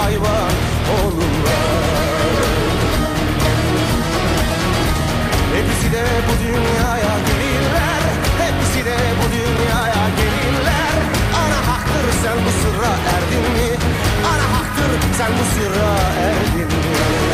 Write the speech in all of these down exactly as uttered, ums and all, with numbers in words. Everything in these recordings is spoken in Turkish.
hayvan olurlar. Hepsi de bu dünyaya gelirler, hepsi de bu dünyaya gelirler. Ana haktır, sen bu sırra erdin mi? Ana haktır, sen bu sırra erdin mi?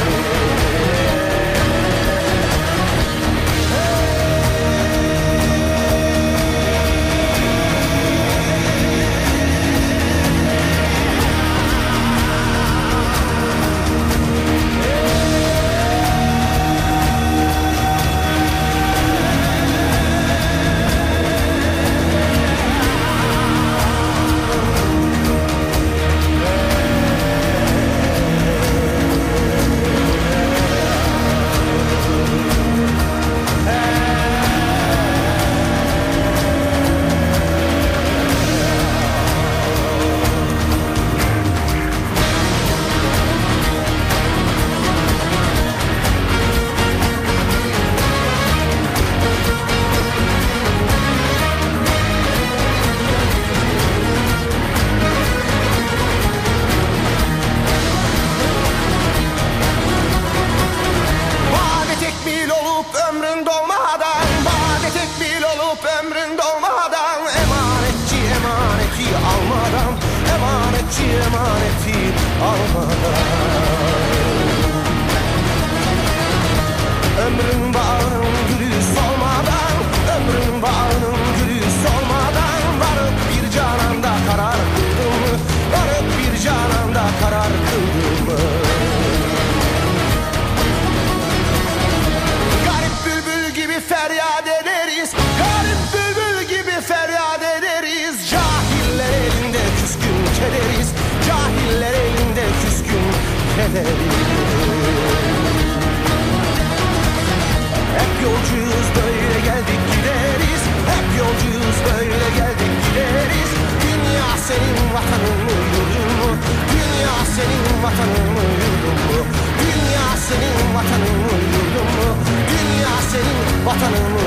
Emaneti almadan ömrün bağının gülü solmadan, ömrün bağının gülü solmadan varıp bir cananda karar kıldım mı? Varıp bir cananda karar kıldım mı? Garip bülbül gibi feryat ederiz, garip bülbül gibi feryat ederiz. Cahiller elinde küskün kederiz, cahiller elinde küskün kederiz. Hep yolcuyuz, böyle geldik gideriz, hep yolcuyuz, böyle geldik gideriz. Dünya senin vatanın mı, yurdun mu? Dünya senin vatanın mı, yurdun mu? Dünya senin vatanın mı, yurdun mu? Dünya senin vatanın mı,